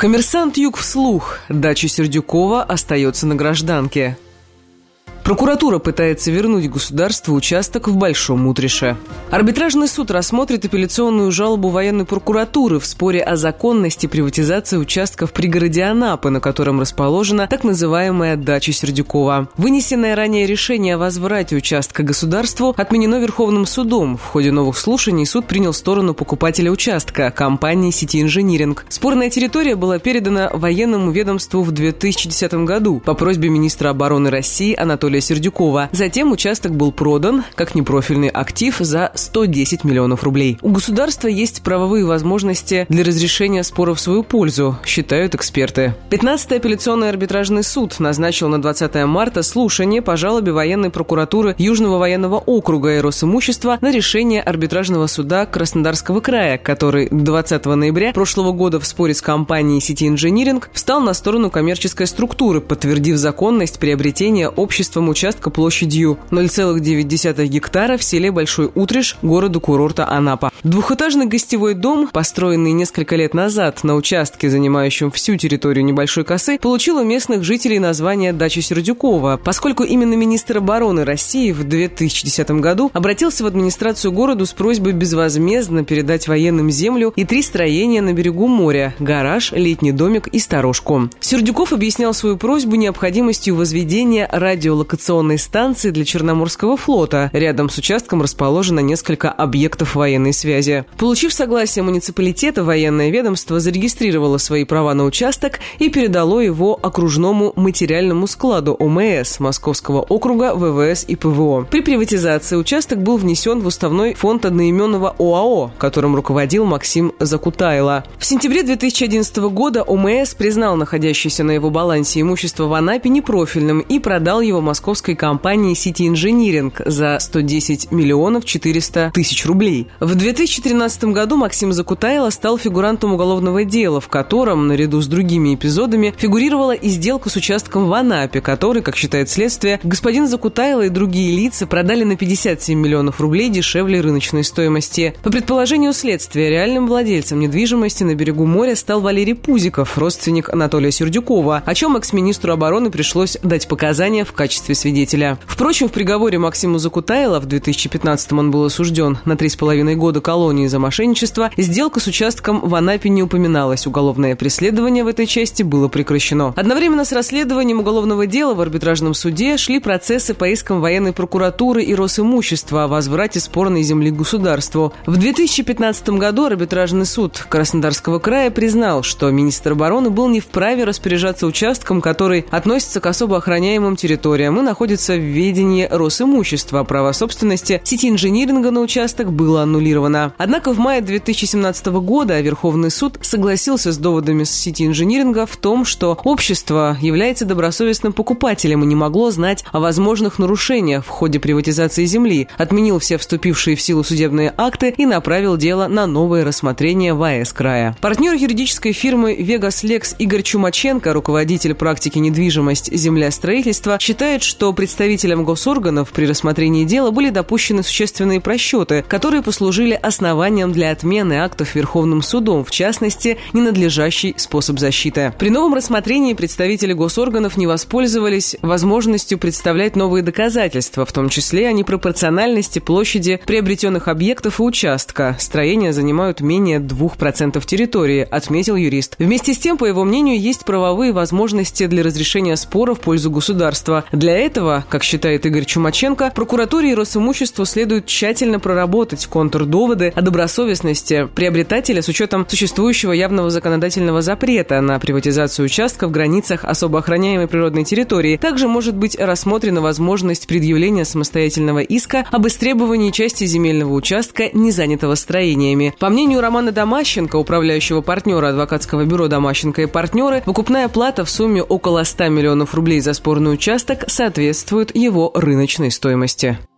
Коммерсант Юг вслух. Дача Сердюкова остается на гражданке. Прокуратура пытается вернуть государству участок в Большом Утрише. Арбитражный суд рассмотрит апелляционную жалобу военной прокуратуры в споре о законности приватизации участка в пригороде Анапы, на котором расположена так называемая дача Сердюкова. Вынесенное ранее решение о возврате участка государству отменено Верховным судом. В ходе новых слушаний суд принял сторону покупателя участка, компании «Сити Инжиниринг». Спорная территория была передана военному ведомству в 2010 году по просьбе министра обороны России Анатолия Сердюкова. Затем участок был продан как непрофильный актив за 110 миллионов рублей. У государства есть правовые возможности для разрешения спора в свою пользу, считают эксперты. 15-й апелляционный арбитражный суд назначил на 20 марта слушание по жалобе военной прокуратуры Южного военного округа и Росимущества на решение арбитражного суда Краснодарского края, который 20 ноября прошлого года в споре с компанией «Сити Инжиниринг» встал на сторону коммерческой структуры, подтвердив законность приобретения обществом участка площадью 0,9 гектара в селе Большой Утриш, города-курорта Анапа. Двухэтажный гостевой дом, построенный несколько лет назад на участке, занимающем всю территорию небольшой косы, получил у местных жителей название «Дача Сердюкова», поскольку именно министр обороны России в 2010 году обратился в администрацию города с просьбой безвозмездно передать военным землю и 3 строения на берегу моря – гараж, летний домик и сторожку. Сердюков объяснял свою просьбу необходимостью возведения радиолокационной станции для Черноморского флота. Рядом с участком расположено несколько объектов военной связи. Получив согласие муниципалитета, военное ведомство зарегистрировало свои права на участок и передало его окружному материальному складу ОМС Московского округа ВВС и ПВО. При приватизации участок был внесен в уставной фонд одноименного ОАО, которым руководил Максим Закутайло. В сентябре 2011 года ОМС признал находящееся на его балансе имущество в Анапе непрофильным и продал его московской компании «Сити Инжиниринг» за 110 миллионов 400 тысяч рублей. В 2013 году Максим Закутайло стал фигурантом уголовного дела, в котором, наряду с другими эпизодами, фигурировала и сделка с участком в Анапе, который, как считает следствие, господин Закутайло и другие лица продали на 57 миллионов рублей дешевле рыночной стоимости. По предположению следствия, реальным владельцем недвижимости на берегу моря стал Валерий Пузиков, родственник Анатолия Сердюкова, о чем экс-министру обороны пришлось дать показания в качестве свидетеля. Впрочем, в приговоре Максиму Закутайло, в 2015-м он был осужден на 3,5 года колонии за мошенничество, сделка с участком в Анапе не упоминалась. Уголовное преследование в этой части было прекращено. Одновременно с расследованием уголовного дела в арбитражном суде шли процессы по искам военной прокуратуры и Росимущества о возврате спорной земли государству. В 2015 году арбитражный суд Краснодарского края признал, что министр обороны был не вправе распоряжаться участком, который относится к особо охраняемым территориям и находится в ведении Росимущества. Право собственности «Сити Инжиниринга» на участок было аннулировано. Однако в мае 2017 года Верховный суд согласился с доводами «Сити Инжиниринга» в том, что общество является добросовестным покупателем и не могло знать о возможных нарушениях в ходе приватизации земли, отменил все вступившие в силу судебные акты и направил дело на новое рассмотрение в АЭС края. Партнер юридической фирмы «Вегас Лекс» Игорь Чумаченко, руководитель практики недвижимость, земля, строительство, считает, что представителям госорганов при рассмотрении дела были допущены существенные просчеты, которые послужили основанием для отмены актов Верховным судом, в частности, ненадлежащий способ защиты. При новом рассмотрении представители госорганов не воспользовались возможностью представлять новые доказательства, в том числе о непропорциональности площади приобретенных объектов и участка. Строения занимают менее 2% территории, отметил юрист. Вместе с тем, по его мнению, есть правовые возможности для разрешения спора в пользу государства. Для этого, как считает Игорь Чумаченко, прокуратуре и Росимуществу следует тщательно проработать контрдоводы о добросовестности приобретателя с учетом существующего явного законодательного запрета на приватизацию участка в границах особо охраняемой природной территории. Также может быть рассмотрена возможность предъявления самостоятельного иска об истребовании части земельного участка, не занятого строениями. По мнению Романа Домащенко, управляющего партнера адвокатского бюро «Домащенко и партнеры», выкупная плата в сумме около 100 миллионов рублей за спорный участок соответствует его рыночной стоимости.